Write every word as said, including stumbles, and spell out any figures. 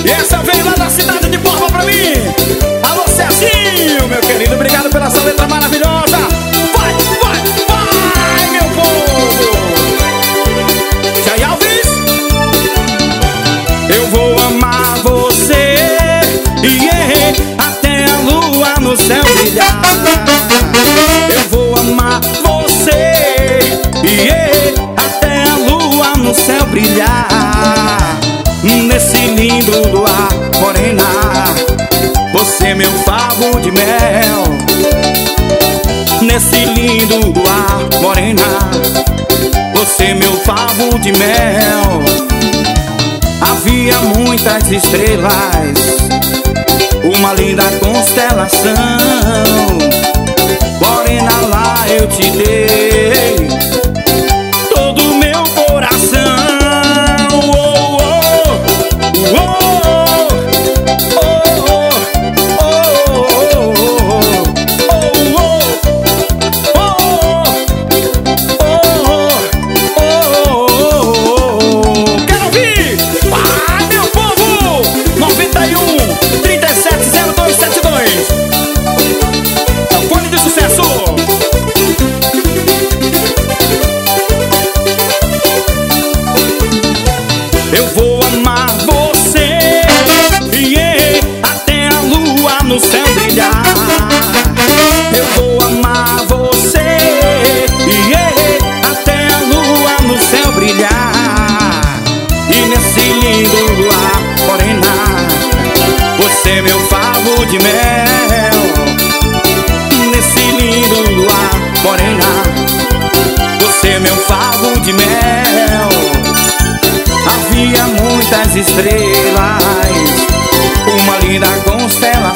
E essa veio lá da cidade de Porva pra mim. Alô, Cezinho, meu querido, obrigado pela sua letra maravilhosa. Vai, vai, vai, meu povo. Jay Alves. Eu vou amar você, yeah, até a lua no céu brilhar. Eu vou amar você, yeah, até a lua no céu brilhar. Nesse lindo luar, morena, você meu favo de mel. Nesse lindo luar, morena, você meu favo de mel. Havia muitas estrelas, uma linda constelação. Morena, lá eu te dei todo o meu coração. Eu vou amar você, yeah, até a lua no céu brilhar. Eu vou amar você, yeah, até a lua no céu brilhar. E nesse lindo luar, morena, você meu favo de mel. Nesse lindo luar, morena, você meu favo de mel. Havia muitas estrelas, uma linda constelação.